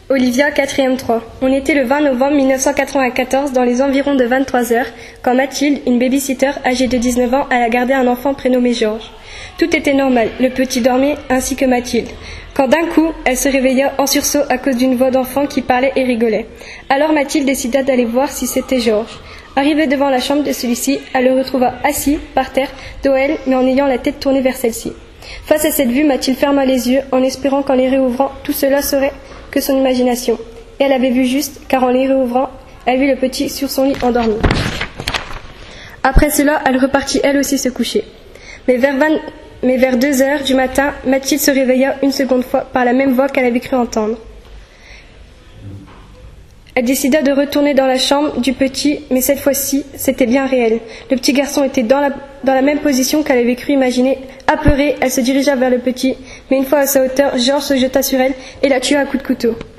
Olivia, 4e 3. On était le 20 novembre 1994 dans les environs de 23 heures quand Mathilde, une baby-sitter âgée de 19 ans, alla garder un enfant prénommé Georges. Tout était normal, le petit dormait ainsi que Mathilde. Quand d'un coup, elle se réveilla en sursaut à cause d'une voix d'enfant qui parlait et rigolait. Alors Mathilde décida d'aller voir si c'était Georges. Arrivée devant la chambre de celui-ci, elle le retrouva assis, par terre, dos à elle, mais en ayant la tête tournée vers celle-ci. Face à cette vue, Mathilde ferma les yeux en espérant qu'en les réouvrant, tout cela serait que son imagination. Et elle avait vu juste, car en les réouvrant, elle vit le petit sur son lit endormi. Après cela, elle repartit elle aussi se coucher. Mais vers 2 heures du matin, Mathilde se réveilla une seconde fois par la même voix qu'elle avait cru entendre. Elle décida de retourner dans la chambre du petit, mais cette fois-ci, c'était bien réel. Le petit garçon était dans la même position qu'elle avait cru imaginer. Apeurée, elle se dirigea vers le petit, mais une fois à sa hauteur, Georges se jeta sur elle et la tua à coups de couteau.